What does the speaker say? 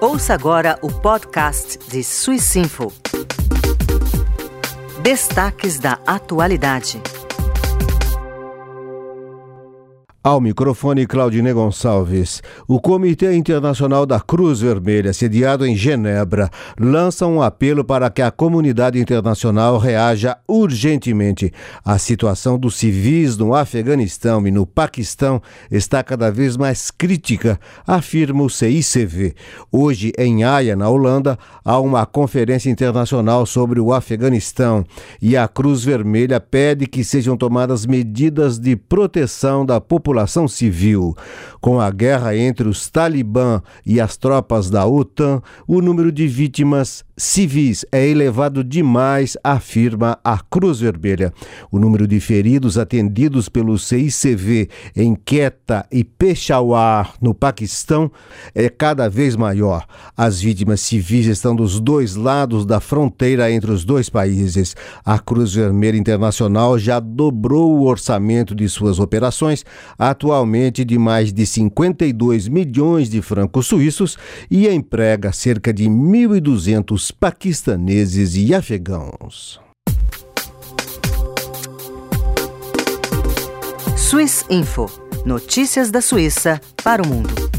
Ouça agora o podcast de Swissinfo. Destaques da atualidade. Ao microfone, Claudine Gonçalves. O Comitê Internacional da Cruz Vermelha, sediado em Genebra, lança um apelo para que a comunidade internacional reaja urgentemente. A situação dos civis no Afeganistão e no Paquistão está cada vez mais crítica, afirma o CICV. Hoje, em Haia, na Holanda, há uma conferência internacional sobre o Afeganistão e a Cruz Vermelha pede que sejam tomadas medidas de proteção da população civil. Com a guerra entre os Talibã e as tropas da OTAN, o número de vítimas civis é elevado demais, afirma a Cruz Vermelha. O número de feridos atendidos pelo CICV em Quetta e Peshawar, no Paquistão, é cada vez maior. As vítimas civis estão dos dois lados da fronteira entre os dois países. A Cruz Vermelha Internacional já dobrou o orçamento de suas operações, atualmente de mais de 52 milhões de francos suíços, e emprega cerca de 1.200 paquistaneses e afegãos. Swissinfo. Notícias da Suíça para o mundo.